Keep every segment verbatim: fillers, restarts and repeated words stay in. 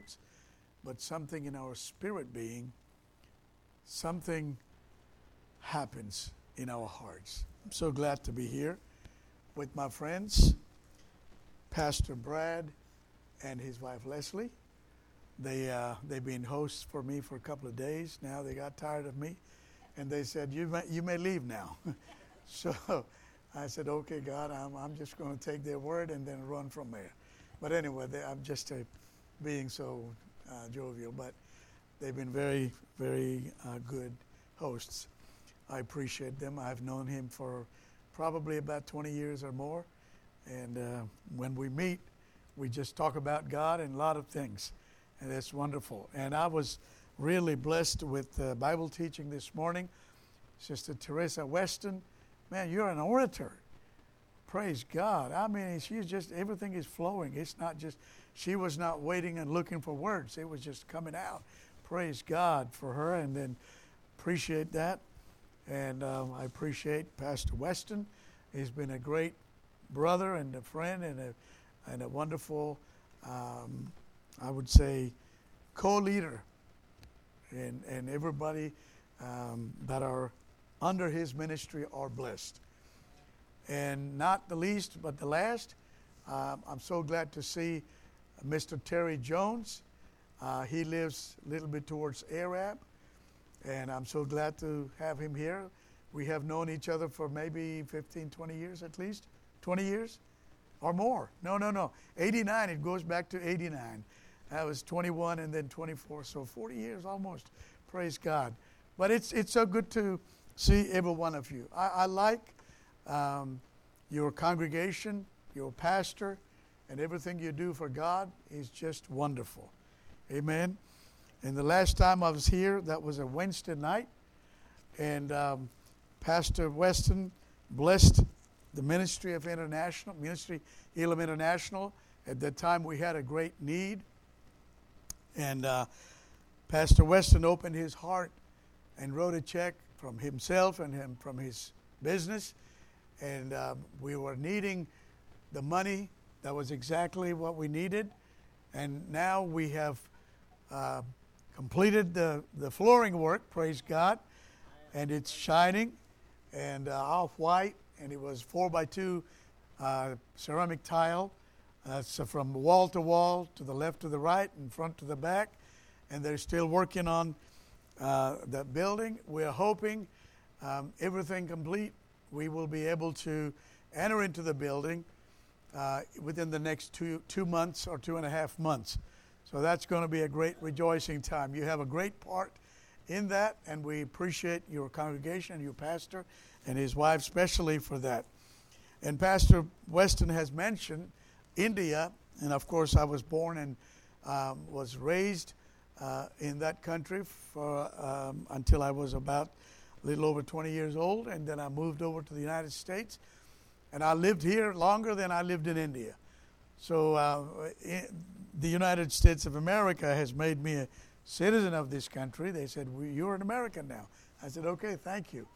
words, but something in our spirit being, something happens in our hearts. I'm so glad to be here with my friends, Pastor Brad and his wife Leslie. They, uh, they've been hosts for me for a couple of days. Now they got tired of me, and they said, you may, you may leave now. So I said, okay, God, I'm, I'm just going to take their word and then run from there. But anyway, they, I'm just uh, being so uh, jovial, but they've been very, very uh, good hosts. I appreciate them. I've known him for probably about twenty years or more, and uh, when we meet, we just talk about God and a lot of things, and it's wonderful. And I was really blessed with uh, Bible teaching this morning. Sister Teresa Weston, man, you're an orator. Praise God. I mean, she's just, everything is flowing. It's not just, she was not waiting and looking for words. It was just coming out. Praise God for her, and then appreciate that. And um, I appreciate Pastor Weston. He's been a great brother and a friend and a, and a wonderful, um, I would say, co-leader. And, and everybody um, that are under his ministry are blessed. And not the least, but the last, um, I'm so glad to see Mister Terry Jones. Uh, he lives a little bit towards Arab, and I'm so glad to have him here. We have known each other for maybe fifteen, twenty years at least. twenty years or more. No, no, no. eighty-nine, it goes back to eighty-nine. I was twenty-one and then twenty-four, so forty years almost. Praise God. But it's it's so good to see every one of you. I, I like um, your congregation, your pastor, and everything you do for God is just wonderful. Amen. And the last time I was here, that was a Wednesday night, and um, Pastor Weston blessed the Ministry of International, Ministry Elam International. At that time, we had a great need, and uh, Pastor Weston opened his heart and wrote a check from himself and him from his business, and uh, we were needing the money. That was exactly what we needed, and now we have uh, completed the, the flooring work, praise God, and it's shining and uh, off-white, and it was four by two uh, ceramic tile. Uh, so from wall to wall, to the left to the right, and front to the back, and they're still working on uh, the building. We're hoping um, everything complete, we will be able to enter into the building uh, within the next two two months or two and a half months. So that's going to be a great rejoicing time. You have a great part in that, and we appreciate your congregation and your pastor and his wife especially for that. And Pastor Weston has mentioned India, and of course I was born and um, was raised uh, in that country for um, until I was about a little over twenty years old, and then I moved over to the United States, and I lived here longer than I lived in India. So uh, in, the United States of America has made me a citizen of this country. They said, well, you're an American now. I said, okay, thank you.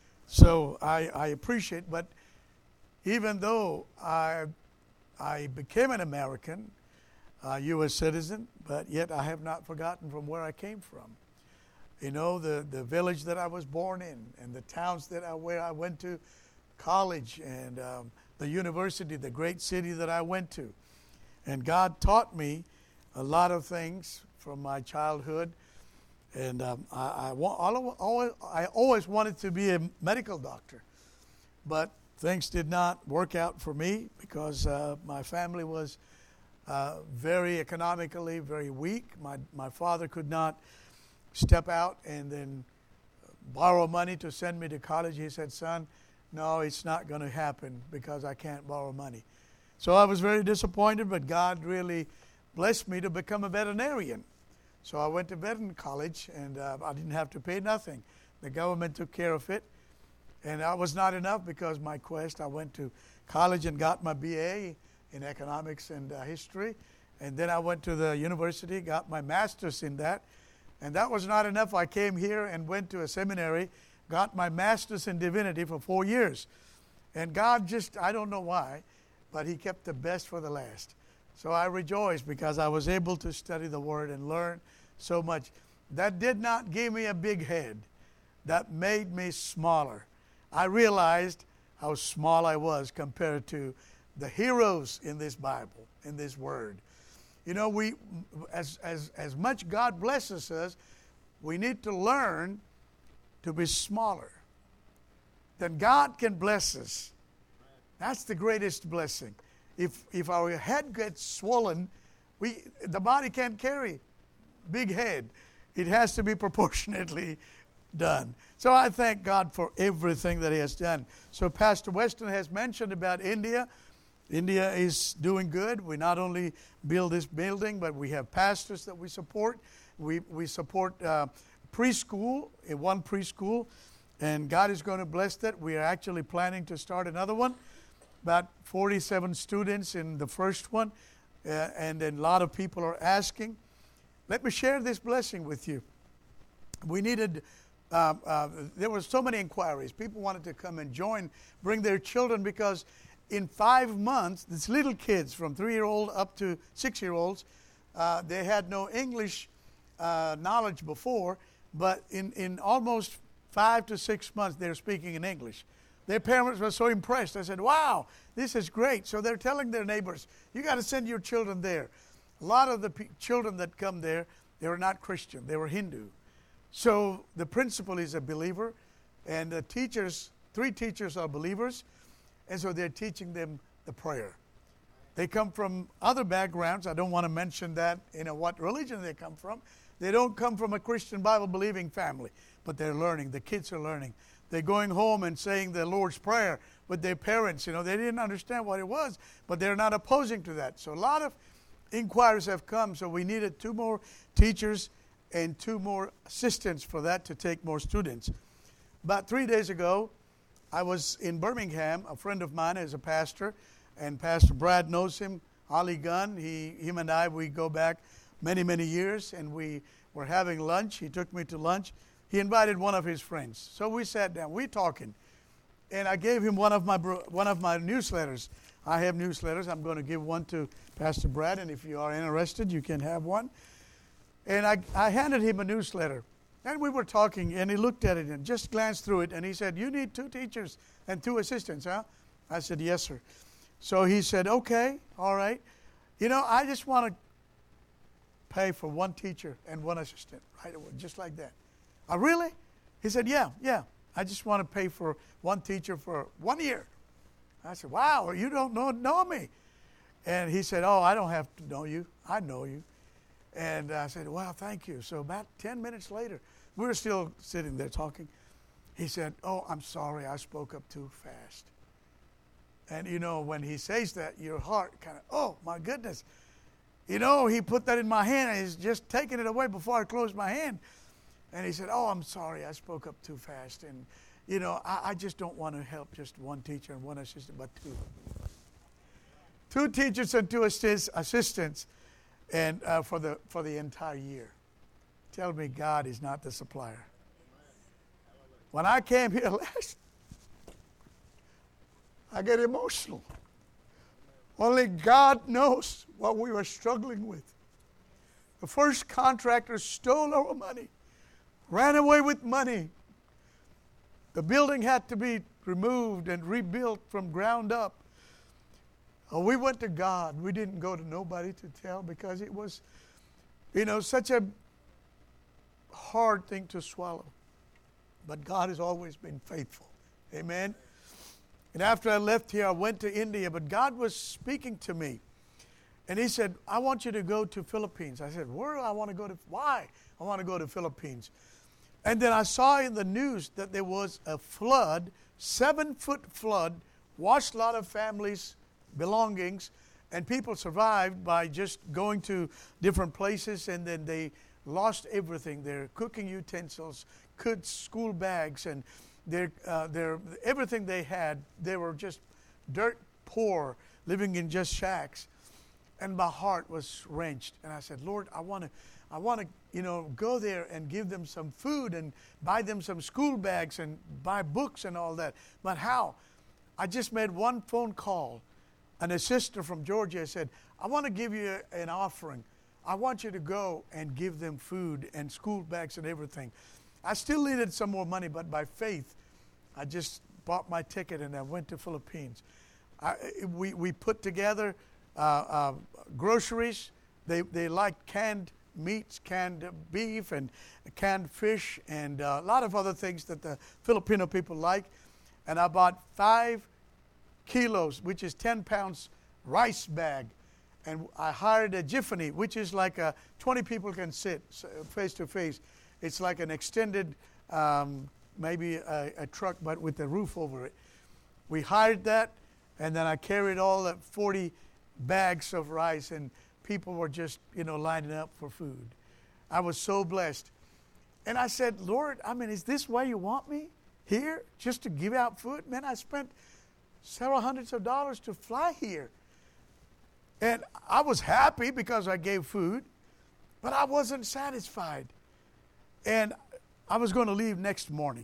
So I, I appreciate, but even though I I became an American, uh, U S citizen, but yet I have not forgotten from where I came from. You know, the, the village that I was born in, and the towns that I, where I went to college, and um, the university, the great city that I went to. And God taught me a lot of things from my childhood. And um, I, I, always, I always wanted to be a medical doctor. But things did not work out for me because uh, my family was uh, very economically very weak. My, my father could not step out and then borrow money to send me to college. He said, son, no, it's not going to happen because I can't borrow money. So I was very disappointed, but God really blessed me to become a veterinarian. So I went to veterinary college, and uh, I didn't have to pay nothing. The government took care of it. And that was not enough because my quest, I went to college and got my B A in economics and uh, history. And then I went to the university, got my master's in that. And that was not enough. I came here and went to a seminary, got my master's in divinity for four years. And God just, I don't know why, but he kept the best for the last. So I rejoice because I was able to study the Word and learn so much. That did not give me a big head. That made me smaller. I realized how small I was compared to the heroes in this Bible, in this Word. You know, we, as, as, as much God blesses us, we need to learn to be smaller. Then God can bless us. That's the greatest blessing. If if our head gets swollen, we the body can't carry big head. It has to be proportionately done. So I thank God for everything that He has done. So Pastor Weston has mentioned about India. India is doing good. We not only build this building, but we have pastors that we support. We we support uh, preschool, in one preschool, and God is going to bless that. We are actually planning to start another one. About forty-seven students in the first one, uh, and then a lot of people are asking. Let me share this blessing with you. We needed, uh, uh, there were so many inquiries. People wanted to come and join, bring their children, because in five months, these little kids from three-year-old up to six-year-olds, uh, they had no English uh, knowledge before, but in, in almost five to six months, they're speaking in English. Their parents were so impressed. I said, wow, this is great. So they're telling their neighbors, you got to send your children there. A lot of the p- children that come there, they were not Christian. They were Hindu. So the principal is a believer, and the teachers, three teachers are believers, and so they're teaching them the prayer. They come from other backgrounds. I don't want to mention that, you know, what religion they come from. They don't come from a Christian Bible-believing family, but they're learning. The kids are learning. They're going home and saying the Lord's Prayer with their parents. You know, they didn't understand what it was, but they're not opposing to that. So a lot of inquiries have come. So we needed two more teachers and two more assistants for that to take more students. About three days ago, I was in Birmingham. A friend of mine is a pastor, and Pastor Brad knows him, Ali Gunn. He, him and I, we go back many, many years, and we were having lunch. He took me to lunch. He invited one of his friends. So we sat down. We talking. And I gave him one of my one of my newsletters. I have newsletters. I'm going to give one to Pastor Brad, and if you are interested, you can have one. And I, I handed him a newsletter. And we were talking, and he looked at it and just glanced through it, and he said, you need two teachers and two assistants, huh? I said, yes, sir. So he said, okay, all right. You know, I just want to pay for one teacher and one assistant, right away, just like that. Oh, really? He said, yeah, yeah. I just want to pay for one teacher for one year. I said, wow, you don't know, know me. And he said, oh, I don't have to know you. I know you. And I said, wow, thank you. So about ten minutes later, we were still sitting there talking. He said, oh, I'm sorry, I spoke up too fast. And, you know, when he says that, your heart kind of, oh, my goodness. You know, he put that in my hand, and he's just taking it away before I closed my hand. And he said, oh, I'm sorry, I spoke up too fast. And, you know, I, I just don't want to help just one teacher and one assistant, but two. Two teachers and two assist, assistants and uh, for the for the entire year. Tell me God is not the supplier. When I came here last, I get emotional. Only God knows what we were struggling with. The first contractor stole our money. Ran away with money. The building had to be removed and rebuilt from ground up. Uh, we went to God. We didn't go to nobody to tell because it was, you know, such a hard thing to swallow. But God has always been faithful. Amen. And after I left here, I went to India, but God was speaking to me. And He said, I want you to go to Philippines. I said, where do I want to go to? Why? I want to go to Philippines. And then I saw in the news that there was a flood, seven-foot flood, washed a lot of families' belongings, and people survived by just going to different places, and then they lost everything, their cooking utensils, kids' school bags, and their, uh, their everything they had. They were just dirt poor, living in just shacks. And my heart was wrenched. And I said, Lord, I want to, I want to, you know, go there and give them some food and buy them some school bags and buy books and all that. But how? I just made one phone call. And a sister from Georgia said, I want to give you an offering. I want you to go and give them food and school bags and everything. I still needed some more money, but by faith, I just bought my ticket and I went to Philippines. I, we, we put together uh, uh, groceries. They, they like canned meats, canned beef, and canned fish, and uh, a lot of other things that the Filipino people like. And I bought five kilos, which is ten pounds rice bag. And I hired a jiffany, which is like a twenty people can sit face to face. It's like an extended, um, maybe a, a truck, but with a roof over it. We hired that, and then I carried all the forty bags of rice, and people were just, you know, lining up for food. I was so blessed. And I said, Lord, I mean, is this why you want me here, just to give out food? Man, I spent several hundreds of dollars to fly here. And I was happy because I gave food, but I wasn't satisfied. And I was going to leave next morning.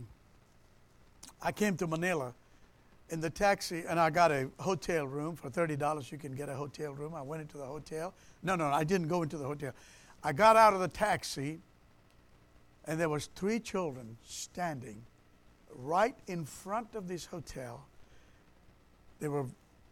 I came to Manila in the taxi, and I got a hotel room. For thirty dollars, you can get a hotel room. I went into the hotel. No, no, I didn't go into the hotel. I got out of the taxi, and there was three children standing right in front of this hotel. They were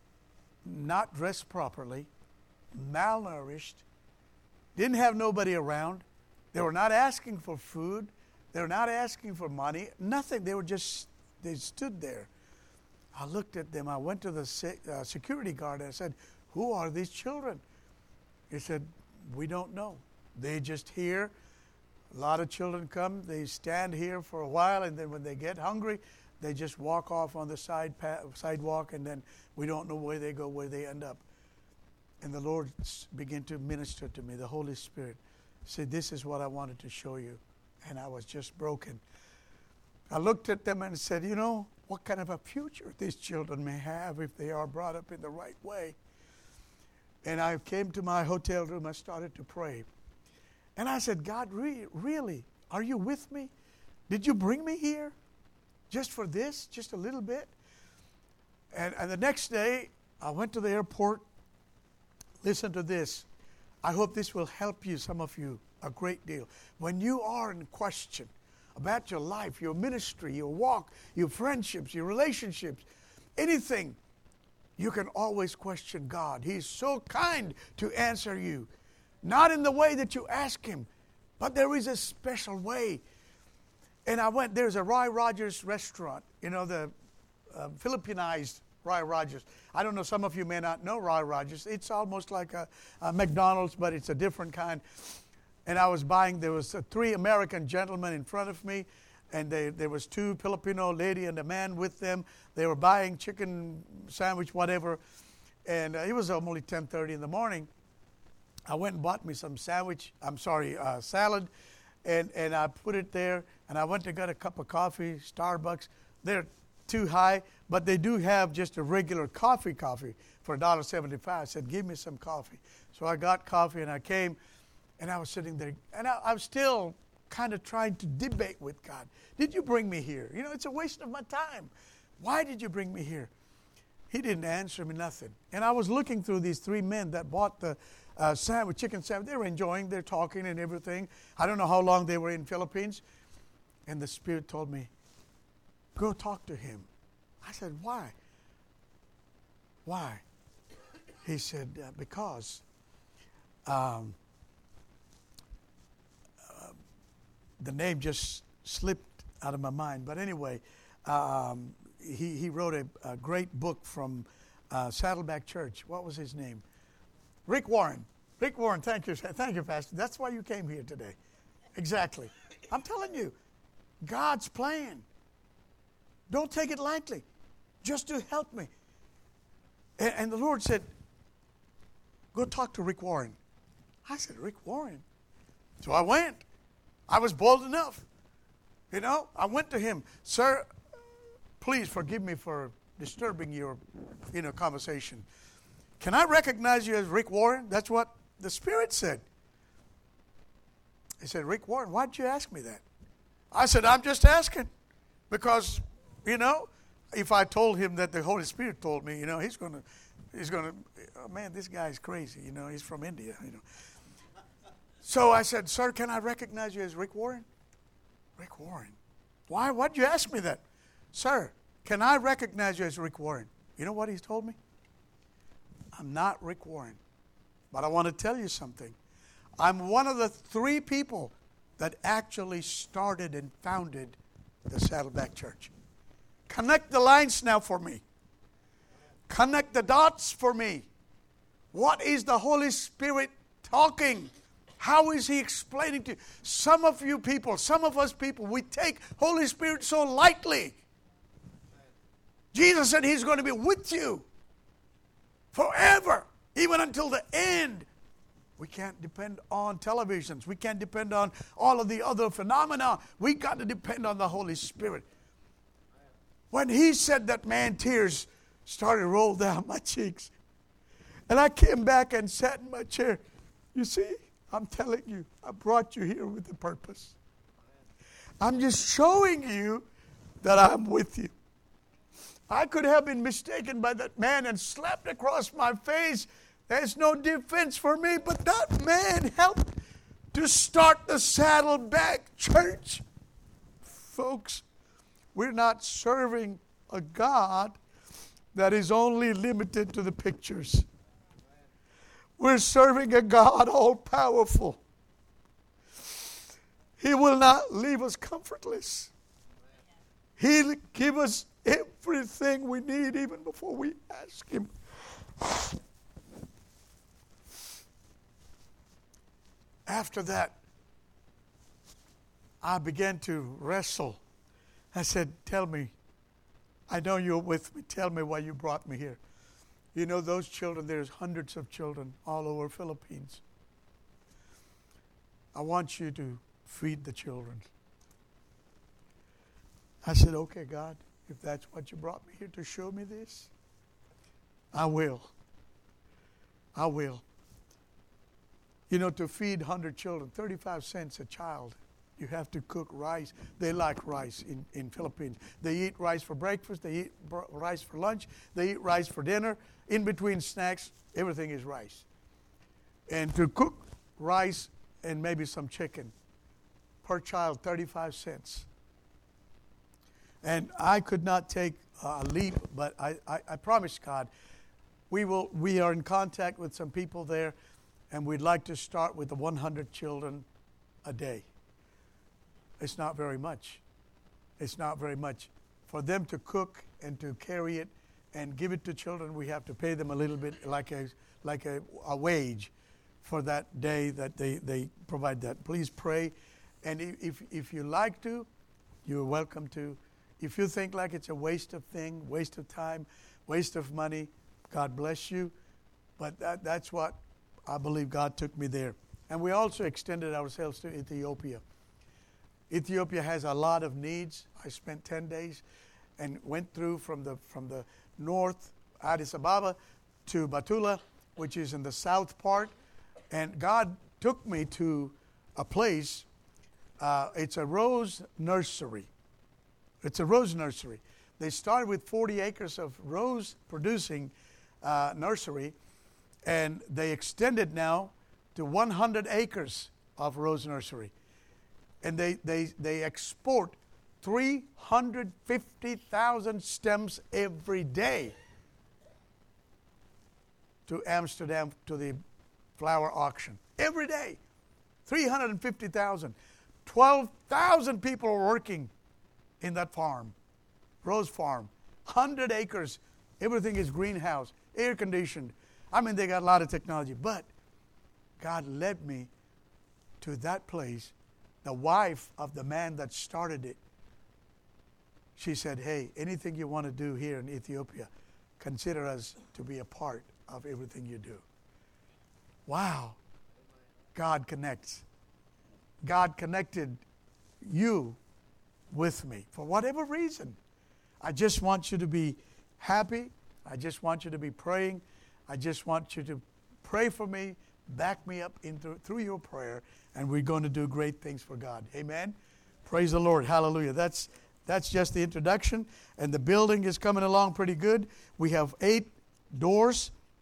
not dressed properly, malnourished, didn't have nobody around. They were not asking for food. They were not asking for money. Nothing. They were just, they stood there. I looked at them. I went to the se- uh, security guard and I said, who are these children? He said, we don't know. They just here. A lot of children come. They stand here for a while, and then when they get hungry, they just walk off on the side path, sidewalk, and then we don't know where they go, where they end up. And the Lord began to minister to me. The Holy Spirit said, this is what I wanted to show you. And I was just broken. I looked at them and said, you know, what kind of a future these children may have if they are brought up in the right way. And I came to my hotel room. I started to pray. And I said, God, re- really, are you with me? Did you bring me here just for this, just a little bit? And, and the next day, I went to the airport. Listen to this. I hope this will help you, some of you, a great deal. When you are in question about your life, your ministry, your walk, your friendships, your relationships, anything, you can always question God. He's so kind to answer you. Not in the way that you ask Him, but there is a special way. And I went, there's a Roy Rogers restaurant, you know, the uh, Filipinized Roy Rogers. I don't know, some of you may not know Roy Rogers. It's almost like a, a McDonald's, but it's a different kind. And I was buying, there was uh, three American gentlemen in front of me, and they, there was two Filipino lady and a man with them. They were buying chicken sandwich, whatever, and uh, it was only ten thirty in the morning. I went and bought me some sandwich, I'm sorry, uh, salad, and, and I put it there, and I went to get a cup of coffee, Starbucks. They're too high, but they do have just a regular coffee coffee for one dollar seventy-five. I said, give me some coffee. So I got coffee, and I came, and I was sitting there, and I, I was still kind of trying to debate with God. Did you bring me here? You know, it's a waste of my time. Why did you bring me here? He didn't answer me nothing. And I was looking through these three men that bought the uh, sandwich, chicken sandwich. They were enjoying, they're talking and everything. I don't know how long they were in Philippines. And the Spirit told me, go talk to him. I said, why? Why? He said, uh, because um, uh, the name just slipped out of my mind. But anyway, um, he, he wrote a, a great book from uh, Saddleback Church. What was his name? Rick Warren. Rick Warren, thank you. Thank you, Pastor. That's why you came here today. Exactly. I'm telling you, God's plan. Don't take it lightly. Just to help me. And, and the Lord said, go talk to Rick Warren. I said, Rick Warren? So I went. I was bold enough. You know, I went to him. Sir, please forgive me for disturbing your, you know, conversation. Can I recognize you as Rick Warren? That's what the Spirit said. He said, Rick Warren, why'd you ask me that? I said, I'm just asking. Because, you know, if I told him that the Holy Spirit told me, you know, he's going to, he's going to, oh, man, this guy's crazy. You know, he's from India. You know. So I said, sir, can I recognize you as Rick Warren? Rick Warren. Why? Why'd you ask me that? Sir, can I recognize you as Rick Warren? You know what he's told me? I'm not Rick Warren. But I want to tell you something. I'm one of the three people that actually started and founded the Saddleback Church. Connect the lines now for me. Connect the dots for me. What is the Holy Spirit talking? How is He explaining to you? Some of you people, some of us people, we take Holy Spirit so lightly. Jesus said He's going to be with you forever, even until the end. We can't depend on televisions. We can't depend on all of the other phenomena. We got to depend on the Holy Spirit. When He said that, man, tears started to roll down my cheeks. And I came back and sat in my chair. You see, I'm telling you, I brought you here with a purpose. I'm just showing you that I'm with you. I could have been mistaken by that man and slapped across my face. There's no defense for me, but that man helped to start the Saddleback Church. Folks, we're not serving a God that is only limited to the pictures. We're serving a God all-powerful. He will not leave us comfortless. He'll give us everything we need even before we ask Him. After that, I began to wrestle. I said, tell me, I know you're with me. Tell me why you brought me here. You know, those children, there's hundreds of children all over Philippines. I want you to feed the children. I said, okay, God, if that's what you brought me here to show me this, I will. I will. You know, to feed one hundred children, thirty-five cents a child. You have to cook rice. They like rice in, in Philippines. They eat rice for breakfast. They eat br- rice for lunch. They eat rice for dinner. In between snacks, everything is rice. And to cook rice and maybe some chicken per child, thirty-five cents. And I could not take a leap, but I, I, I promised God, we will. We are in contact with some people there, and we'd like to start with the one hundred children a day. It's not very much. It's not very much. For them to cook and to carry it and give it to children, we have to pay them a little bit like a like a, a wage for that day that they, they provide that. Please pray. And if if you like to, you're welcome to. If you think like it's a waste of thing, waste of time, waste of money, God bless you. But that, that's what I believe God took me there. And we also extended ourselves to Ethiopia. Ethiopia has a lot of needs. I spent ten days and went through from the from the north, Addis Ababa, to Batula, which is in the south part. And God took me to a place, uh, it's a rose nursery. It's a rose nursery. They started with forty acres of rose producing uh, nursery, and they extended now to one hundred acres of rose nursery. And they, they, they export three hundred fifty thousand stems every day to Amsterdam to the flower auction. Every day. three hundred fifty thousand. twelve thousand people are working in that farm, rose farm. one hundred acres. Everything is greenhouse, air conditioned. I mean, they got a lot of technology. But God led me to that place. The wife of the man that started it, she said, hey, anything you want to do here in Ethiopia, consider us to be a part of everything you do. Wow. God connects. God connected you with me for whatever reason. I just want you to be happy. I just want you to be praying. I just want you to pray for me, back me up in through, through your prayer, and we're going to do great things for God. Amen. Praise the Lord. Hallelujah. That's that's just the introduction, and the building is coming along pretty good. We have eight doors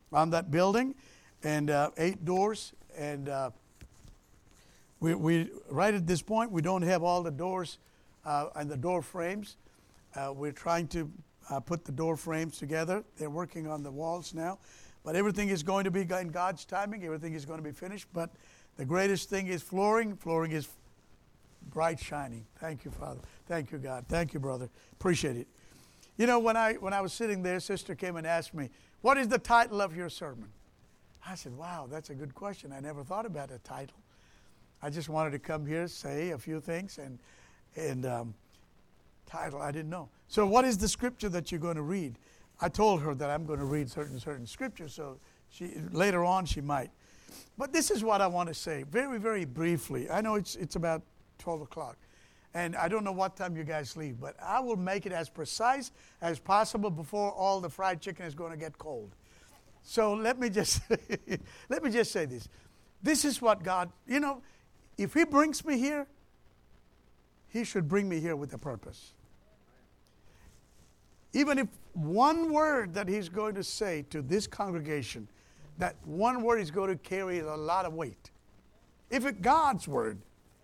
on that building, and uh, eight doors. And uh, we, we right at this point, we don't have all the doors uh, and the door frames. Uh, we're trying to uh, put the door frames together. They're working on the walls now. But everything is going to be in God's timing. Everything is going to be finished. But the greatest thing is flooring. Flooring is bright shining. Thank you, Father. Thank you, God. Thank you, brother. Appreciate it. You know, when I when I was sitting there, Sister came and asked me, what is the title of your sermon? I said, wow, that's a good question. I never thought about a title. I just wanted to come here, say a few things, and and um, title, I didn't know. So what is the scripture that you're going to read? I told her that I'm going to read certain certain scriptures, so she later on she might. But this is what I want to say, very, very briefly. I know it's it's about twelve o'clock, and I don't know what time you guys leave, but I will make it as precise as possible before all the fried chicken is going to get cold. So let me just let me just say this. This is what God, you know, if He brings me here, He should bring me here with a purpose. Even if one word that He's going to say to this congregation, that one word is going to carry a lot of weight. If it's God's word,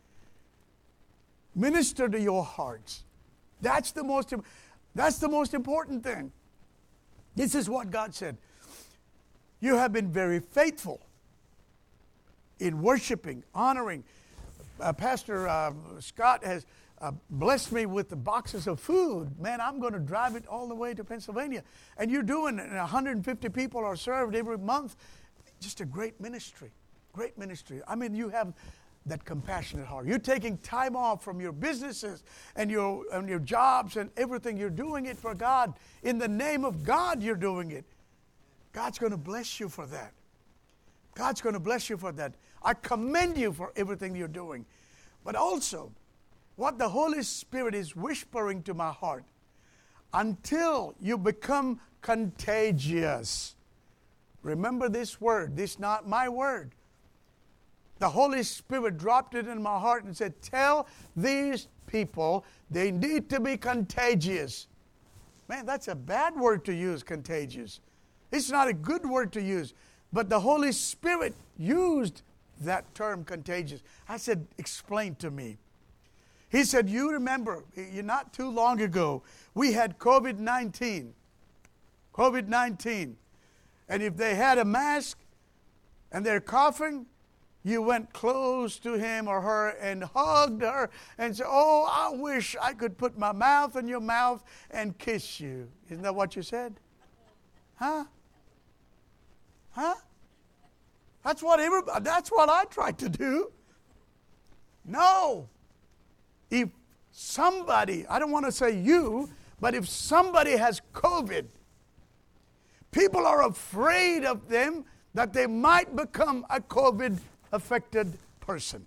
minister to your hearts. That's the most, that's the most important thing. This is what God said. You have been very faithful in worshiping, honoring. Uh, Pastor uh, Scott has uh, blessed me with the boxes of food. Man, I'm going to drive it all the way to Pennsylvania. And you're doing it, and one hundred fifty people are served every month. Just a great ministry, great ministry. I mean, you have that compassionate heart. You're taking time off from your businesses and your, and your jobs and everything. You're doing it for God. In the name of God, you're doing it. God's going to bless you for that. God's going to bless you for that. I commend you for everything you're doing. But also, what the Holy Spirit is whispering to my heart, until you become contagious. Remember this word. This is not my word. The Holy Spirit dropped it in my heart and said, tell these people they need to be contagious. Man, that's a bad word to use, contagious. It's not a good word to use. But the Holy Spirit used that term, contagious. I said, explain to me. He said, you remember, not too long ago, we had covid nineteen. covid nineteen. And if they had a mask and they're coughing, you went close to him or her and hugged her and said, oh, I wish I could put my mouth in your mouth and kiss you. Isn't that what you said? Huh? Huh? That's what everybody, that's what I tried to do. No. If somebody, I don't want to say you, but if somebody has COVID, people are afraid of them that they might become a COVID-affected person.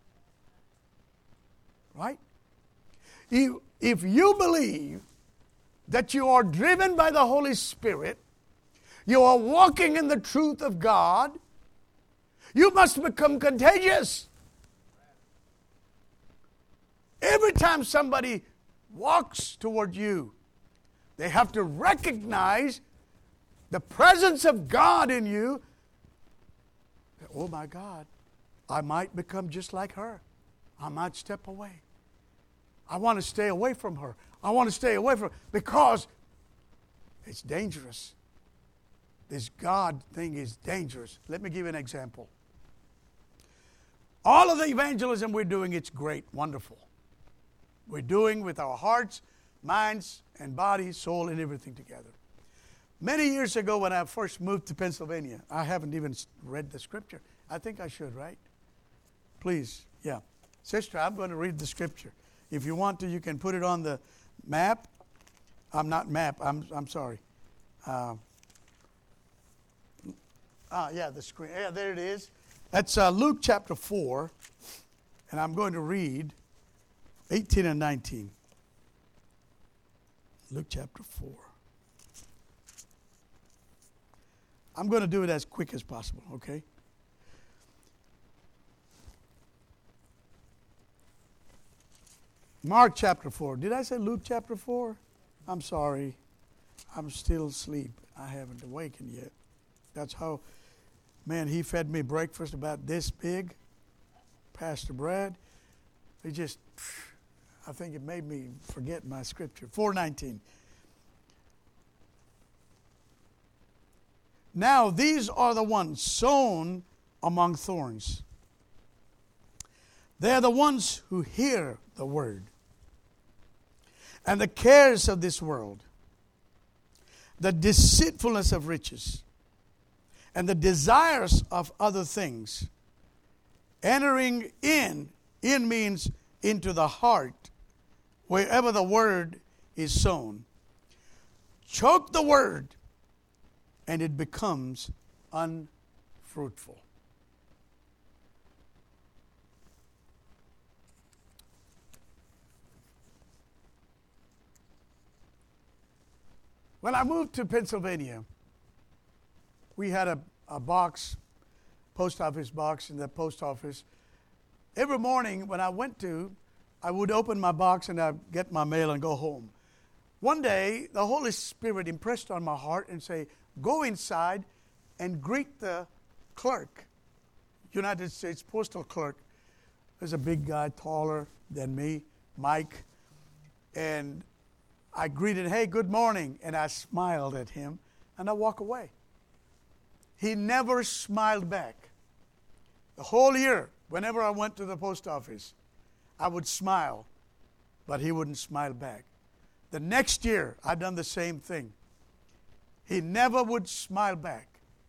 Right? You, if you believe that you are driven by the Holy Spirit, you are walking in the truth of God, you must become contagious. Every time somebody walks toward you, they have to recognize the presence of God in you. Oh my God, I might become just like her. I might step away. I want to stay away from her. I want to stay away from her because it's dangerous. This God thing is dangerous. Let me give you an example. All of the evangelism we're doing, it's great, wonderful. We're doing with our hearts, minds, and bodies, soul, and everything together. Many years ago when I first moved to Pennsylvania, I haven't even read the scripture. I think I should, right? Please, yeah. Sister, I'm going to read the scripture. If you want to, you can put it on the map. I'm not map, I'm, I'm sorry. Uh, ah, yeah, the screen. Yeah, there it is. That's uh, Luke chapter four, and I'm going to read eighteen and nineteen. Luke chapter four. I'm going to do it as quick as possible, okay? Mark chapter four. Did I say Luke chapter four? I'm sorry. I'm still asleep. I haven't awakened yet. That's how, man, he fed me breakfast about this big, Pastor Brad. It just, I think it made me forget my scripture. four nineteen. Now these are the ones sown among thorns. They are the ones who hear the word. And the cares of this world, the deceitfulness of riches, and the desires of other things, entering in, in means into the heart, wherever the word is sown, choke the word, and it becomes unfruitful. When I moved to Pennsylvania, we had a, a box, post office box in the post office. Every morning when I went to, I would open my box and I'd get my mail and go home. One day, the Holy Spirit impressed on my heart and say, go inside and greet the clerk, United States Postal Clerk. There's a big guy, taller than me, Mike, and I greeted, hey, good morning, and I smiled at him, and I walked away. He never smiled back. The whole year, whenever I went to the post office, I would smile, but he wouldn't smile back. The next year, I done the same thing. He never would smile back.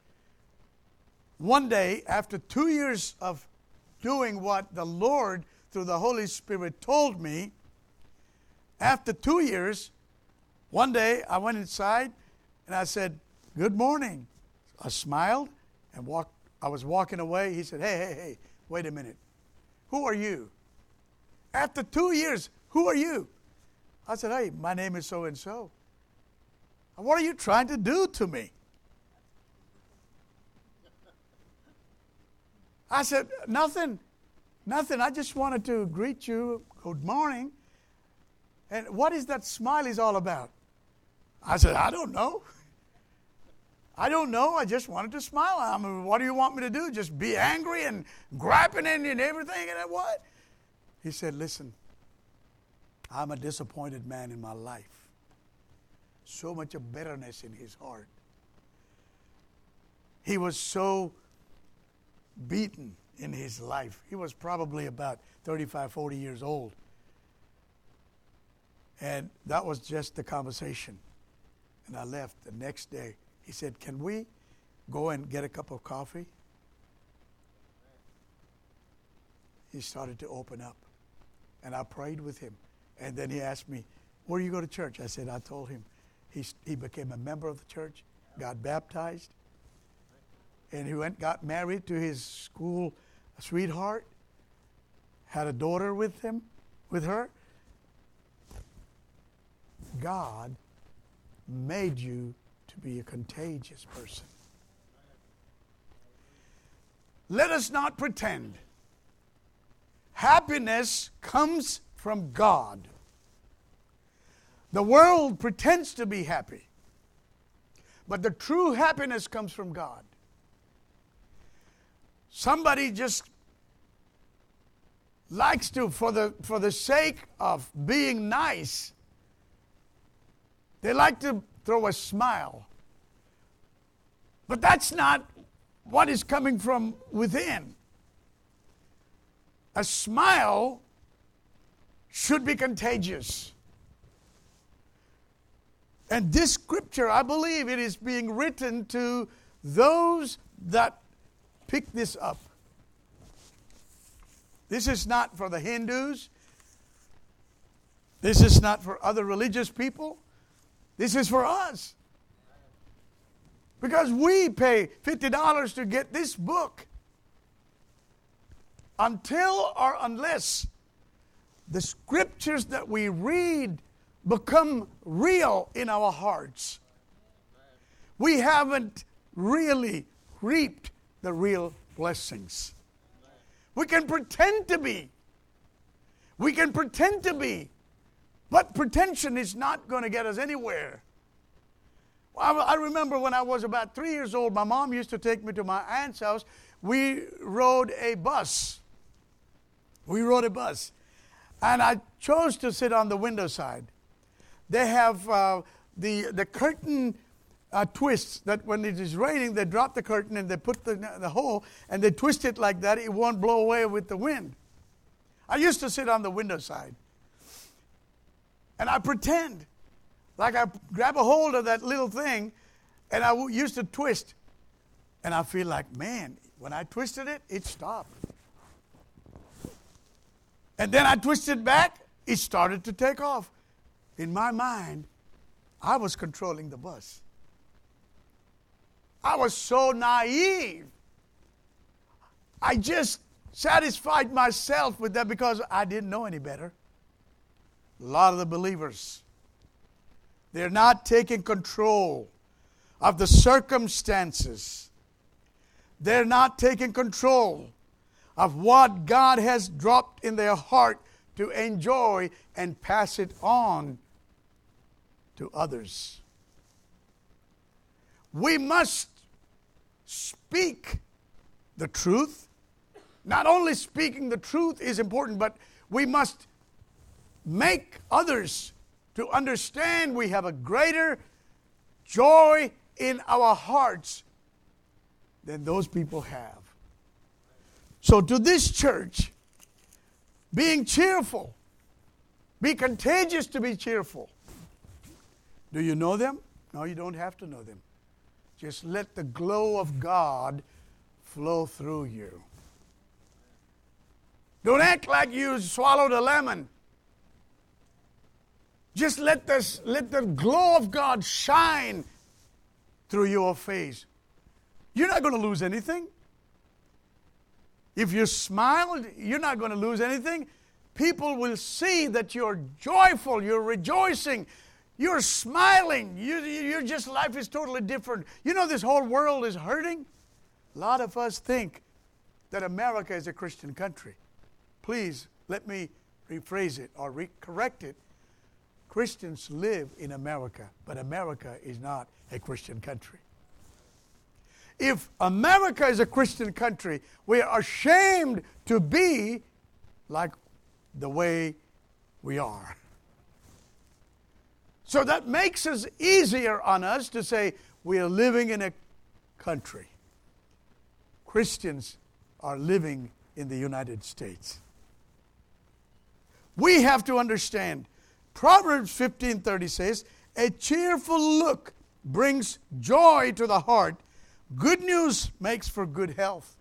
One day, after two years of doing what the Lord, through the Holy Spirit, told me, after two years, one day I went inside and I said, good morning. I smiled and walked. I was walking away. He said, hey, hey, hey, wait a minute. Who are you? After two years, who are you? I said, hey, my name is so-and-so. What are you trying to do to me? I said, nothing, nothing. I just wanted to greet you. Good morning. And what is that smile is all about? I said, I don't know. I don't know. I just wanted to smile. I mean, what do you want me to do? Just be angry and griping and, and everything and what? He said, listen, I'm a disappointed man in my life. So much of bitterness in his heart. He was so beaten in his life. He was probably about thirty-five, forty years old. And that was just the conversation. And I left the next day. He said, can we go and get a cup of coffee? He started to open up. And I prayed with him. And then he asked me, where do you go to church? I said, I told him. He, he became a member of the church, got baptized. And he went, got married to his school sweetheart. Had a daughter with him, with her. God made you to be a contagious person. Let us not pretend. Happiness comes from God. The world pretends to be happy, but the true happiness comes from God. Somebody just likes to, for the, for the sake of being nice, they like to throw a smile. But that's not what is coming from within. A smile should be contagious. And this scripture, I believe it is being written to those that pick this up. This is not for the Hindus. This is not for other religious people. This is for us. Because we pay fifty dollars to get this book. Until or unless the scriptures that we read become real in our hearts, we haven't really reaped the real blessings. We can pretend to be. We can pretend to be. But pretension is not going to get us anywhere. I, I remember when I was about three years old, my mom used to take me to my aunt's house. We rode a bus. We rode a bus. And I chose to sit on the window side. They have uh, the, the curtain uh, twists that when it is raining, they drop the curtain and they put the, the hole and they twist it like that. It won't blow away with the wind. I used to sit on the window side. And I pretend like I grab a hold of that little thing and I w- used to twist. And I feel like, man, when I twisted it, it stopped. And then I twisted back, it started to take off. In my mind, I was controlling the bus. I was so naive. I just satisfied myself with that because I didn't know any better. A lot of the believers, they're not taking control of the circumstances. They're not taking control of what God has dropped in their heart to enjoy and pass it on to others. We must speak the truth. Not only speaking the truth is important, but we must make others to understand we have a greater joy in our hearts than those people have. So to this church, being cheerful, be contagious to be cheerful. Do you know them? No, you don't have to know them. Just let the glow of God flow through you. Don't act like you swallowed a lemon. Just let this, let the glow of God shine through your face. You're not going to lose anything. If you smile, you're not going to lose anything. People will see that you're joyful, you're rejoicing, you're smiling. You, you're just, life is totally different. You know, this whole world is hurting. A lot of us think that America is a Christian country. Please, let me rephrase it or re- correct it. Christians live in America, but America is not a Christian country. If America is a Christian country, we are ashamed to be like the way we are. So that makes it easier on us to say we are living in a country. Christians are living in the United States. We have to understand, Proverbs fifteen thirty says, a cheerful look brings joy to the heart. Good news makes for good health.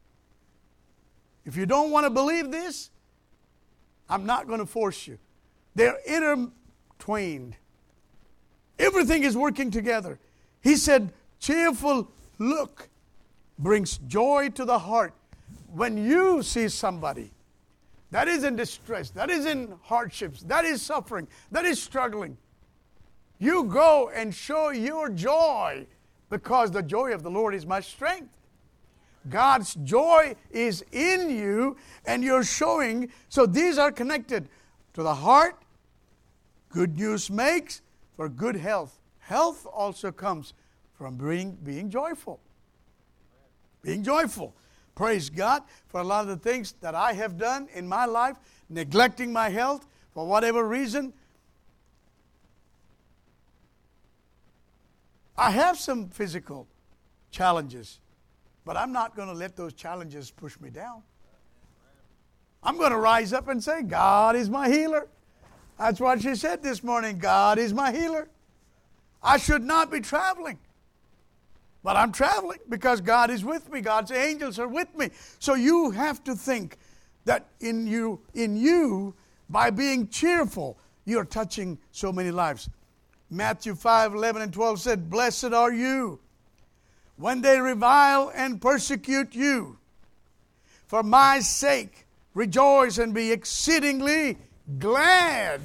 If you don't want to believe this, I'm not going to force you. They're intertwined. Everything is working together. He said, cheerful look brings joy to the heart. When you see somebody that is in distress, that is in hardships, that is suffering, that is struggling, you go and show your joy, because the joy of the Lord is my strength. God's joy is in you, and you're showing. So these are connected to the heart. Good news makes for good health. Health also comes from being, being joyful. Being joyful. Praise God for a lot of the things that I have done in my life, neglecting my health for whatever reason. I have some physical challenges, but I'm not going to let those challenges push me down. I'm going to rise up and say, God is my healer. That's what she said this morning. God is my healer. I should not be traveling, but I'm traveling because God is with me. God's angels are with me. So you have to think that in you, in you, by being cheerful, you're touching so many lives. Matthew five, eleven and twelve said, blessed are you when they revile and persecute you. For my sake, rejoice and be exceedingly glad.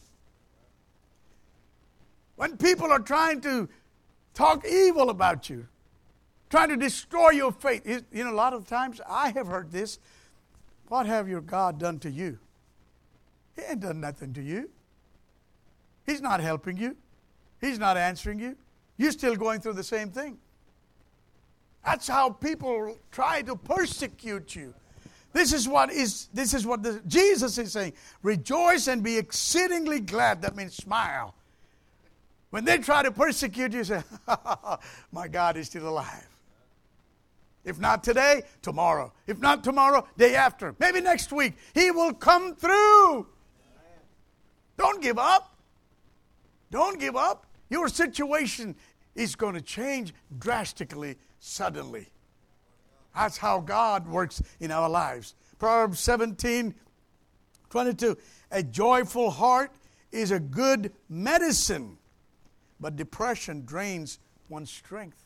When people are trying to talk evil about you, trying to destroy your faith. You know, a lot of times I have heard this. What have your God done to you? He ain't done nothing to you. He's not helping you. He's not answering you. you're still going through the same thing. That's how people try to persecute you. This is what is this is what the, Jesus is saying. Rejoice and be exceedingly glad. That means smile. When they try to persecute you, say, my God is still alive. If not today, tomorrow. If not tomorrow, day after. Maybe next week. He will come through. Don't give up. Don't give up. Your situation is going to change drastically, suddenly. That's how God works in our lives. Proverbs seventeen twenty-two. A joyful heart is a good medicine, but depression drains one's strength.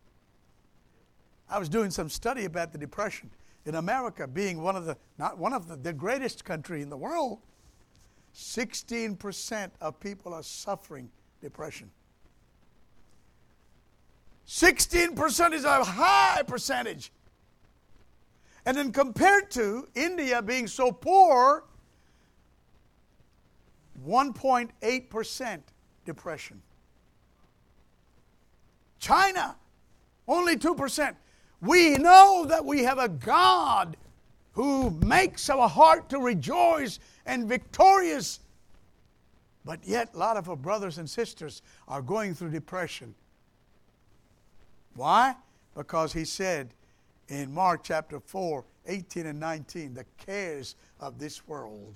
I was doing some study about the depression. In America, being one of the, not one of the, the greatest country in the world, sixteen percent of people are suffering depression. sixteen percent is a high percentage. And then compared to India being so poor, one point eight percent depression. China, only two percent. We know that we have a God who makes our heart to rejoice and victorious. But yet, a lot of our brothers and sisters are going through depression. Why? Because he said in Mark chapter four, eighteen and nineteen, the cares of this world.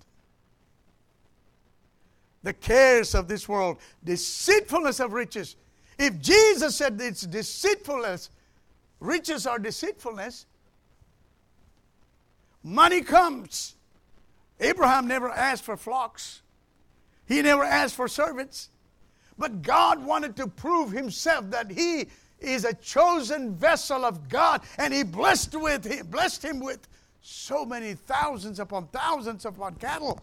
The cares of this world, deceitfulness of riches. If Jesus said it's deceitfulness, riches are deceitfulness, money comes. Abraham never asked for flocks. He never asked for servants. But God wanted to prove himself that he is a chosen vessel of God, and he blessed with him, blessed him with so many thousands upon thousands upon cattle,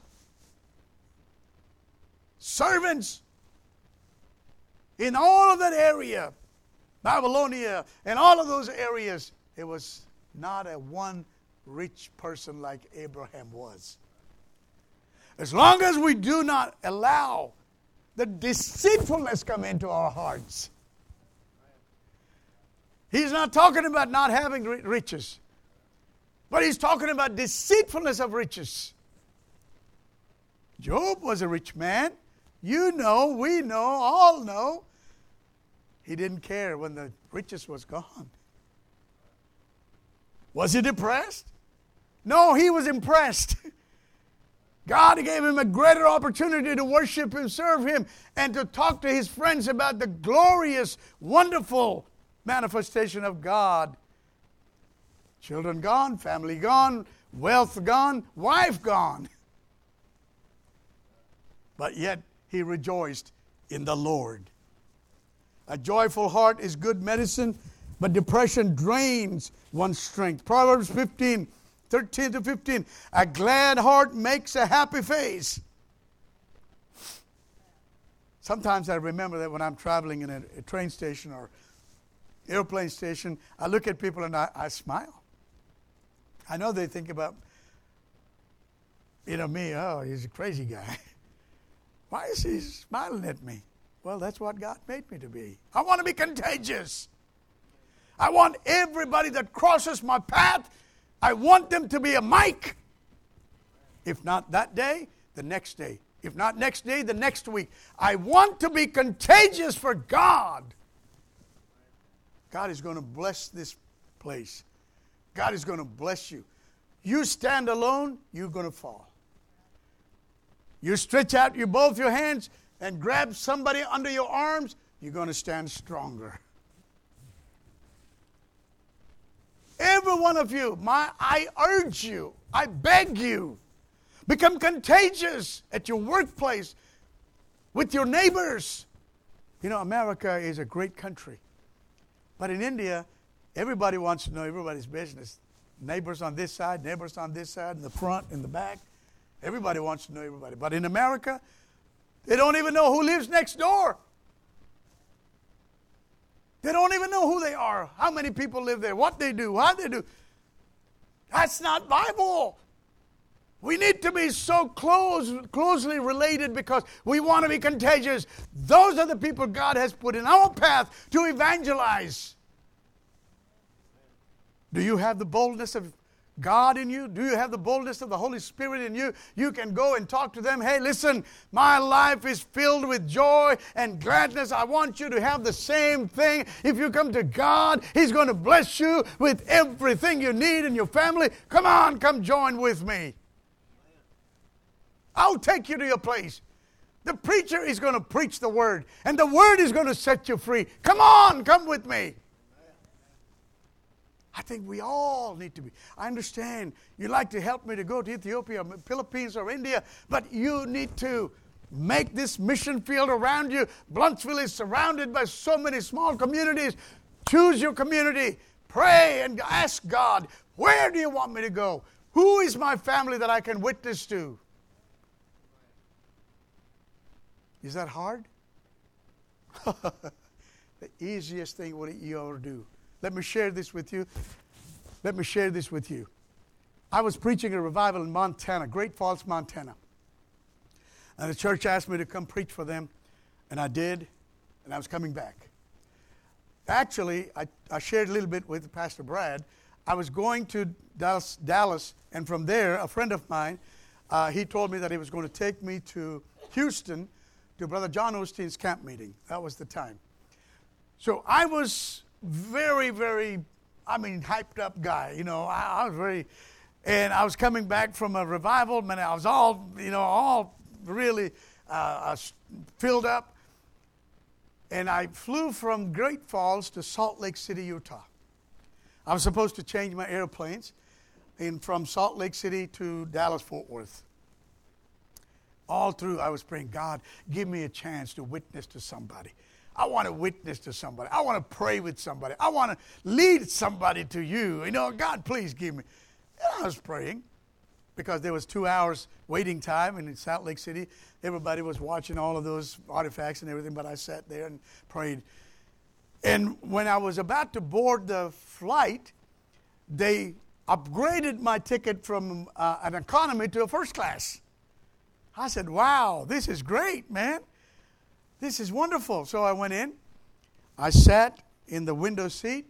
servants in all of that area, Babylonia, and all of those areas. It was not a one rich person like Abraham was. As long as we do not allow the deceitfulness come into our hearts. He's not talking about not having riches, but he's talking about deceitfulness of riches. Job was a rich man. You know, we know, all know. He didn't care when the riches was gone. Was he depressed? No, he was impressed. God gave him a greater opportunity to worship Him, serve Him, and to talk to his friends about the glorious, wonderful manifestation of God. Children gone, family gone, wealth gone, wife gone. But yet he rejoiced in the Lord. A joyful heart is good medicine, but depression drains one's strength. Proverbs fifteen, thirteen to fifteen. A glad heart makes a happy face. Sometimes I remember that when I'm traveling in a, a train station or airplane station, I look at people and I, I smile. I know they think about, you know, me, oh, he's a crazy guy. Why is he smiling at me? Well, that's what God made me to be. I want to be contagious. I want everybody that crosses my path, I want them to be a mic. If not that day, the next day. If not next day, the next week. I want to be contagious for God. God is going to bless this place. God is going to bless you. You stand alone, you're going to fall. You stretch out your both your hands and grab somebody under your arms, you're going to stand stronger. Every one of you, my, I urge you, I beg you, become contagious at your workplace, with your neighbors. You know, America is a great country. But in India, everybody wants to know everybody's business. Neighbors on this side, neighbors on this side, in the front, in the back. Everybody wants to know everybody. But in America, they don't even know who lives next door. They don't even know who they are, how many people live there, what they do, how they do. That's not Bible. We need to be so close, closely related because we want to be contagious. Those are the people God has put in our path to evangelize. Do you have the boldness of God in you? Do you have the boldness of the Holy Spirit in you? You can go and talk to them. Hey, listen, my life is filled with joy and gladness. I want you to have the same thing. If you come to God, He's going to bless you with everything you need in your family. Come on, come join with me. I'll take you to your place. The preacher is going to preach the Word, and the Word is going to set you free. Come on, come with me. I think we all need to be. I understand you'd like to help me to go to Ethiopia, or Philippines, or India, but you need to make this mission field around you. Bluntsville is surrounded by so many small communities. Choose your community. Pray and ask God, where do you want me to go? Who is my family that I can witness to? Is that hard? The easiest thing what you ever do. Let me share this with you. Let me share this with you. I was preaching a revival in Montana, Great Falls, Montana. And the church asked me to come preach for them, and I did, and I was coming back. Actually, I, I shared a little bit with Pastor Brad. I was going to Dallas, Dallas and from there, a friend of mine, uh, he told me that he was going to take me to Houston to Brother John Osteen's camp meeting. That was the time. So I was very, very, I mean, hyped up guy. You know, I, I was very, and I was coming back from a revival, man. I was all, you know, all really uh, filled up. And I flew from Great Falls to Salt Lake City, Utah. I was supposed to change my airplanes in from Salt Lake City to Dallas, Fort Worth. All through, I was praying, God, give me a chance to witness to somebody. I want to witness to somebody. I want to pray with somebody. I want to lead somebody to you. You know, God, please give me. And I was praying because there was two hours waiting time in Salt Lake City. Everybody was watching all of those artifacts and everything, but I sat there and prayed. And when I was about to board the flight, they upgraded my ticket from uh, an economy to a first class. I said, wow, this is great, man. This is wonderful. So I went in. I sat in the window seat,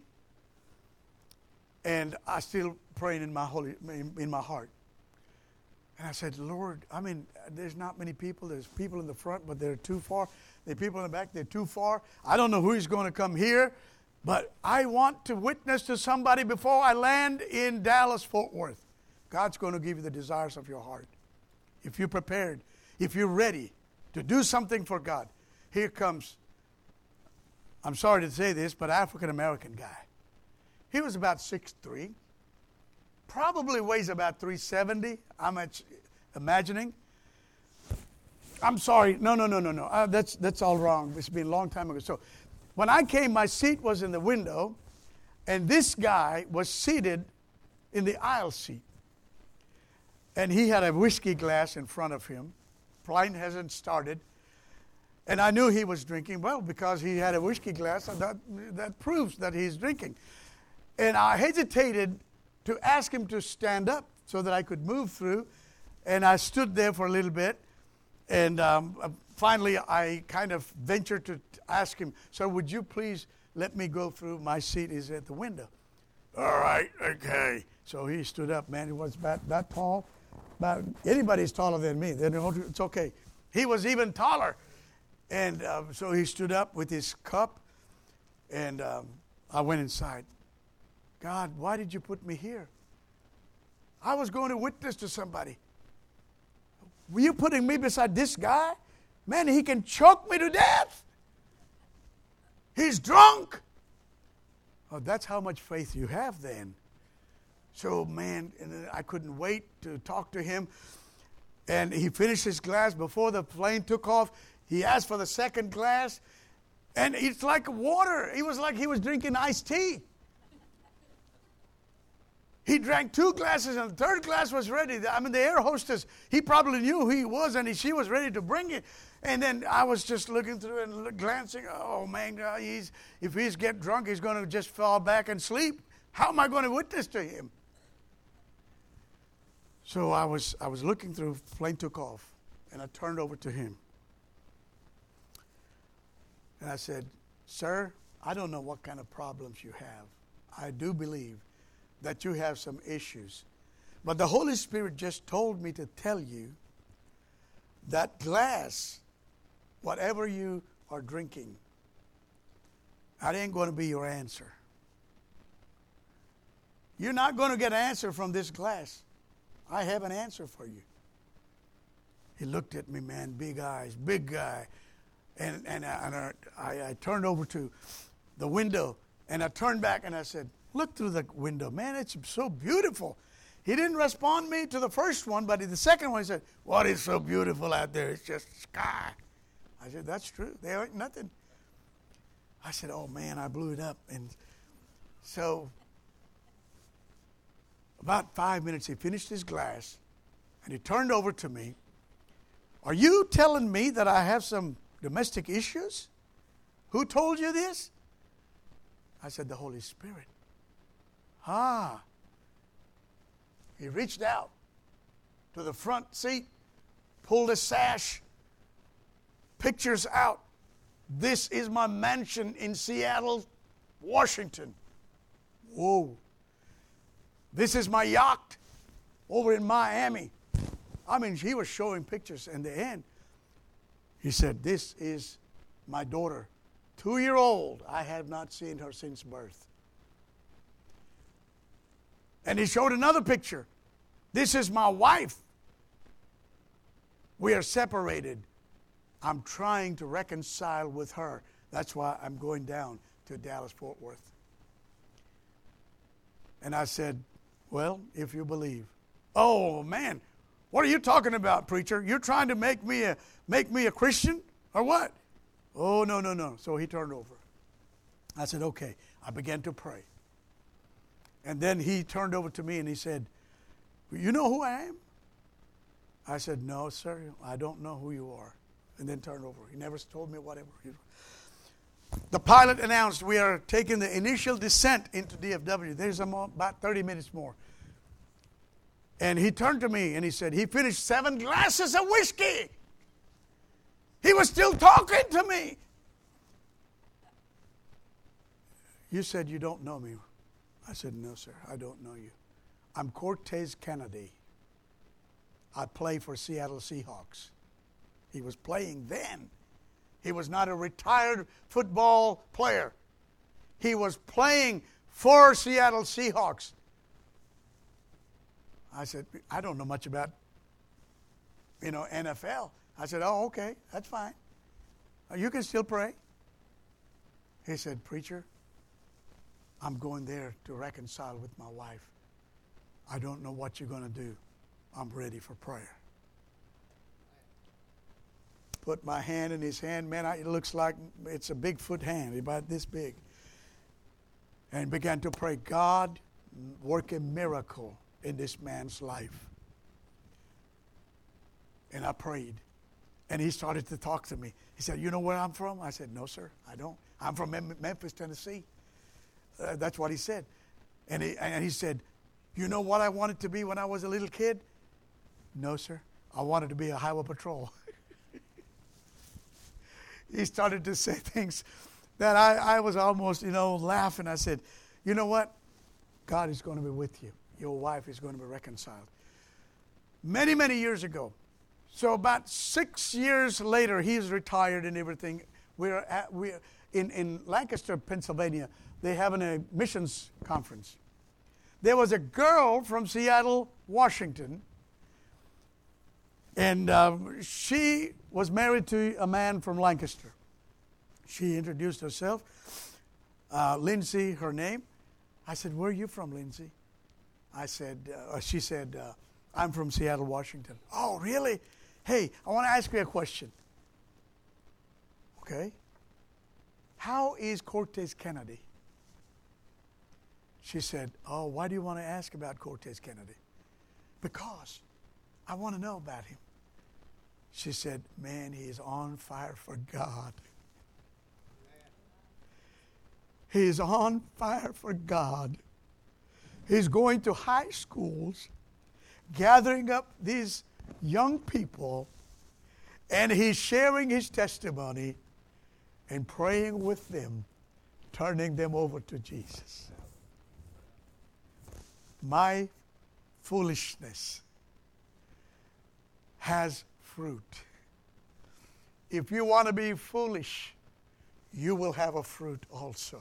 and I still praying in my holy in my heart. And I said, Lord, I mean, there's not many people. There's people in the front, but they're too far. There are people in the back. They're too far. I don't know who's going to come here, but I want to witness to somebody before I land in Dallas, Fort Worth. God's going to give you the desires of your heart. If you're prepared, if you're ready to do something for God. Here comes, I'm sorry to say this, but African-American guy. He was about six three, probably weighs about three seventy, I'm imagining. I'm sorry, no, no, no, no, no, uh, that's, that's all wrong. It's been a long time ago. So when I came, my seat was in the window, and this guy was seated in the aisle seat. And he had a whiskey glass in front of him. Plane hasn't started. And I knew he was drinking. Well, because he had a whiskey glass, that, that proves that he's drinking. And I hesitated to ask him to stand up so that I could move through. And I stood there for a little bit. And um, finally, I kind of ventured to ask him, sir, would you please let me go through? My seat is at the window. All right, okay. So he stood up. Man, he was about that tall. About, anybody's taller than me. Then it's okay. He was even taller. And uh, so he stood up with his cup, and um, I went inside. God, why did you put me here? I was going to witness to somebody. Were you putting me beside this guy? Man, he can choke me to death. He's drunk. Oh, that's how much faith you have then. So, man, and I couldn't wait to talk to him. And he finished his glass before the plane took off. He asked for the second glass, and it's like water. He was like he was drinking iced tea. He drank two glasses, and the third glass was ready. I mean, the air hostess, he probably knew who he was, and he, she was ready to bring it. And then I was just looking through and look, glancing. Oh, man, uh, he's, if he's get drunk, he's going to just fall back and sleep. How am I going to witness to him? So I was I was looking through, plane took off, and I turned over to him. And I said, "Sir, I don't know what kind of problems you have. I do believe that you have some issues. But the Holy Spirit just told me to tell you that glass, whatever you are drinking, that ain't going to be your answer. You're not going to get an answer from this glass. I have an answer for you." He looked at me, man, big eyes, big guy. And, and, I, and I, I turned over to the window, and I turned back and I said, "Look through the window. Man, it's so beautiful." He didn't respond me to the first one, but in the second one he said, "What is so beautiful out there? It's just sky." I said, "That's true. There ain't nothing." I said, "Oh, man, I blew it up." And so about five minutes, he finished his glass, and he turned over to me. "Are you telling me that I have some domestic issues? Who told you this?" I said, "The Holy Spirit." Ah. He reached out to the front seat, pulled a sash, pictures out. "This is my mansion in Seattle, Washington. Whoa. This is my yacht over in Miami." I mean, he was showing pictures. In the end, he said, "This is my daughter, two-year-old. I have not seen her since birth." And he showed another picture. "This is my wife. We are separated. I'm trying to reconcile with her. That's why I'm going down to Dallas-Fort Worth." And I said, "Well, if you believe." "Oh, man, what are you talking about, preacher? You're trying to make me a make me a Christian or what?" "Oh, no, no, no." So he turned over. I said, "Okay." I began to pray. And then he turned over to me and he said, "You know who I am?" I said, "No, sir, I don't know who you are." And then turned over. He never told me whatever. The pilot announced, "We are taking the initial descent into D F W. There's about thirty minutes more." And he turned to me and he said, he finished seven glasses of whiskey. He was still talking to me. "You said you don't know me." I said, "No, sir, I don't know you. I'm Cortez Kennedy. I play for Seattle Seahawks." He was playing then. He was not a retired football player. He was playing for Seattle Seahawks. I said, "I don't know much about, you know, N F L." I said, "Oh, okay, that's fine. You can still pray." He said, "Preacher, I'm going there to reconcile with my wife. I don't know what you're going to do. I'm ready for prayer." Put my hand in his hand. Man, I, it looks like it's a Bigfoot hand, about this big. And began to pray, "God, work a miracle in this man's life." And I prayed. And he started to talk to me. He said, "You know where I'm from?" I said, "No, sir, I don't. I'm from Mem- Memphis, Tennessee." Uh, that's what he said. And he, and he said, "You know what I wanted to be when I was a little kid?" "No, sir. I wanted to be a highway patrol." He started to say things that I, I was almost, you know, laughing. I said, "You know what? God is going to be with you. Your wife is going to be reconciled." Many, many years ago. So about six years later, he's retired and everything. We're at, we're in, in Lancaster, Pennsylvania. They have a missions conference. There was a girl from Seattle, Washington, and uh, she was married to a man from Lancaster. She introduced herself, uh, Lindsay, her name. I said, "Where are you from, Lindsay?" I said, uh, she said, uh, "I'm from Seattle, Washington." "Oh, really? Hey, I want to ask you a question." "Okay. How is Cortez Kennedy?" She said, "Oh, why do you want to ask about Cortez Kennedy?" "Because I want to know about him." She said, "Man, he is on fire for God. He is on fire for God. He's going to high schools gathering up these young people, and he's sharing his testimony and praying with them, turning them over to Jesus. My foolishness has fruit. If you want to be foolish, you will have a fruit also.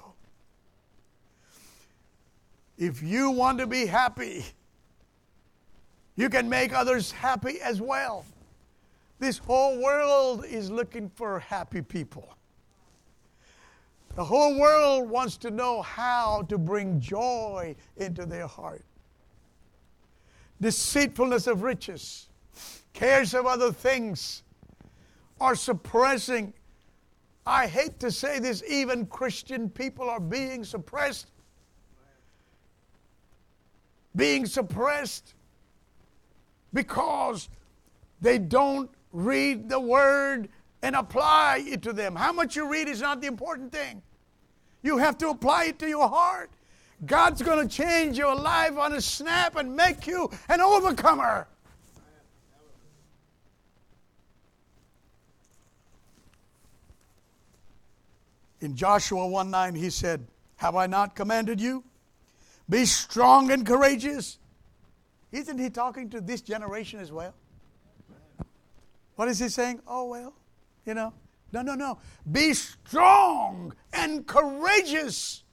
If you want to be happy, you can make others happy as well. This whole world is looking for happy people. The whole world wants to know how to bring joy into their heart. Deceitfulness of riches, cares of other things are suppressing. I hate to say this, even Christian people are being suppressed. Being suppressed because they don't read the Word and apply it to them. How much you read is not the important thing. You have to apply it to your heart. God's going to change your life on a snap and make you an overcomer. In Joshua one nine, he said, have I not commanded you? Be strong and courageous. Isn't he talking to this generation as well? What is he saying? Oh, well, you know. No, no, no. Be strong and courageous.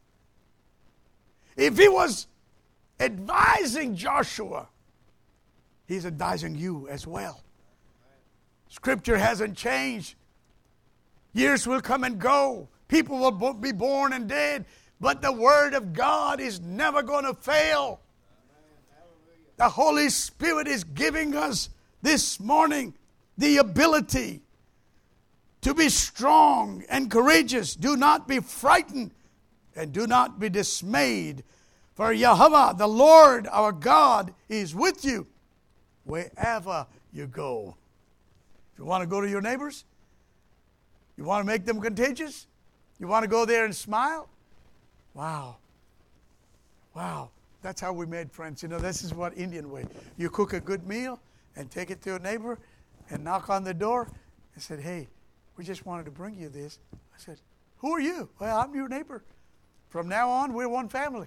If he was advising Joshua, he's advising you as well. Scripture hasn't changed. Years will come and go. People will be born and dead. But the Word of God is never going to fail. The Holy Spirit is giving us this morning the ability to be strong and courageous. Do not be frightened and do not be dismayed. For Yahweh, the Lord our God, is with you wherever you go. If you want to go to your neighbors, you want to make them contagious, you want to go there and smile, wow. Wow. That's how we made friends. You know, this is what Indian way. You cook a good meal and take it to a neighbor and knock on the door and said, hey, we just wanted to bring you this. I said, who are you? Well, I'm your neighbor. From now on, we're one family.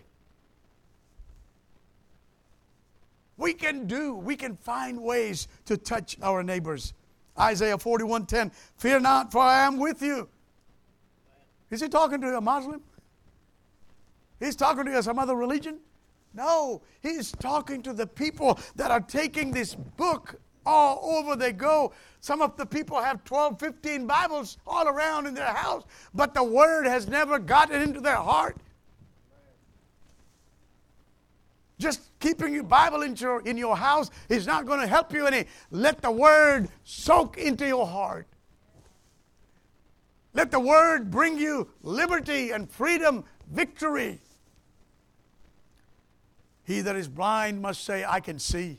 We can do, we can find ways to touch our neighbors. Isaiah forty-one ten, fear not, for I am with you. Is he talking to a Muslim? He's talking to some other religion? No, he's talking to the people that are taking this book all over they go. Some of the people have twelve, fifteen Bibles all around in their house, but the Word has never gotten into their heart. Just keeping your Bible in your, in your house is not going to help you any. Let the Word soak into your heart. Let the Word bring you liberty and freedom, victory. He that is blind must say, I can see.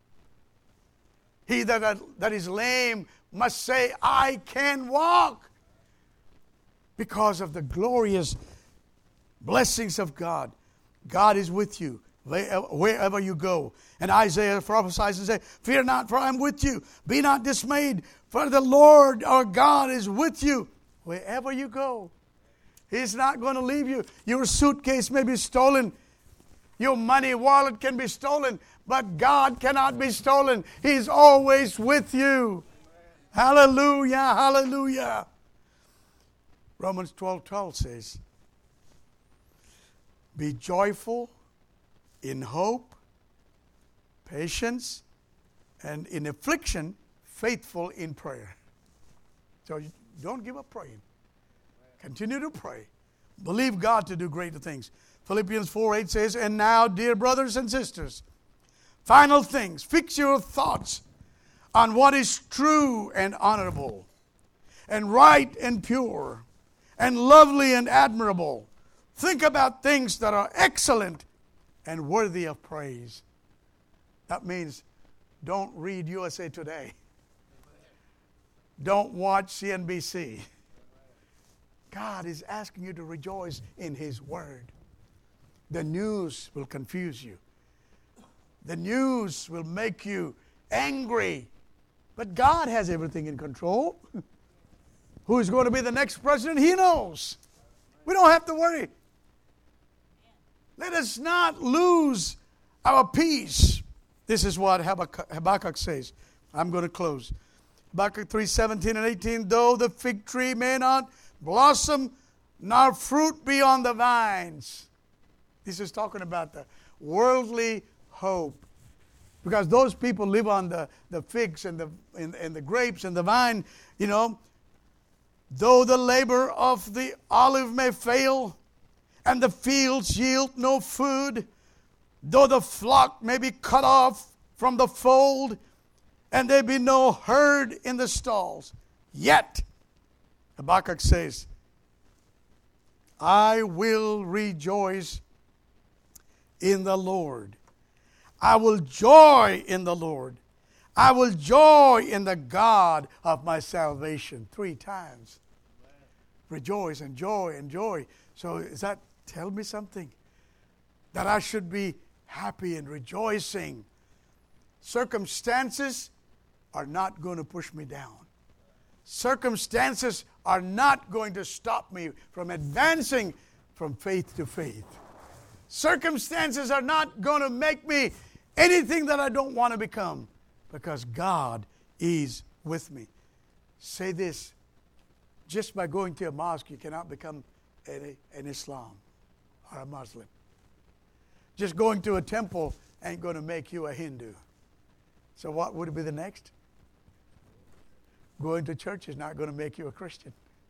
He that, that is lame must say, I can walk. Because of the glorious blessings of God. God is with you wherever you go. And Isaiah prophesies and says, fear not, for I am with you. Be not dismayed, for the Lord our God is with you wherever you go. He's not going to leave you. Your suitcase may be stolen. Your money wallet can be stolen, but God cannot be stolen. He's always with you. Hallelujah, hallelujah. Romans twelve twelve says, be joyful in hope, patience, and in affliction, faithful in prayer. So don't give up praying. Continue to pray. Believe God to do greater things. Philippians four eight says, and now, dear brothers and sisters, final things, fix your thoughts on what is true and honorable, and right and pure, and lovely and admirable. Think about things that are excellent and worthy of praise. That means don't read U S A Today. Don't watch C N B C. God is asking you to rejoice in His Word. The news will confuse you. The news will make you angry. But God has everything in control. Who is going to be the next president? He knows. We don't have to worry. Let us not lose our peace. This is what Habakkuk says. I'm going to close. Habakkuk three, seventeen and eighteen. Though the fig tree may not blossom, nor fruit be on the vines. This is talking about the worldly hope. Because those people live on the, the figs and the, and, and the grapes and the vine, you know. Though the labor of the olive may fail, and the fields yield no food, though the flock may be cut off from the fold, and there be no herd in the stalls, yet, Habakkuk says, I will rejoice in the Lord. I will joy in the Lord. I will joy in the God of my salvation. Three times. Rejoice and joy and joy. So does that tell me something? That I should be happy and rejoicing. Circumstances are not going to push me down. Circumstances are not going to stop me from advancing from faith to faith. Circumstances are not going to make me anything that I don't want to become, because God is with me. Say this, just by going to a mosque, you cannot become an, an Islam or a Muslim. Just going to a temple ain't going to make you a Hindu. So what would be the next? Going to church is not going to make you a Christian.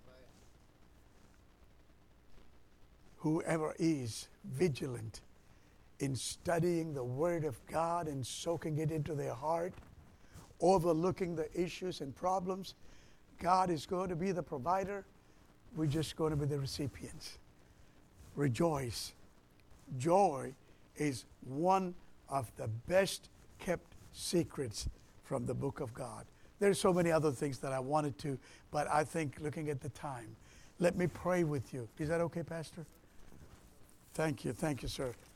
Whoever is vigilant in studying the Word of God and soaking it into their heart, overlooking the issues and problems, God is going to be the provider. We're just going to be the recipients. Rejoice. Joy is one of the best kept secrets from the book of God. There's so many other things that I wanted to, but I think looking at the time, let me pray with you. Is that okay, Pastor? Thank you. Thank you, sir.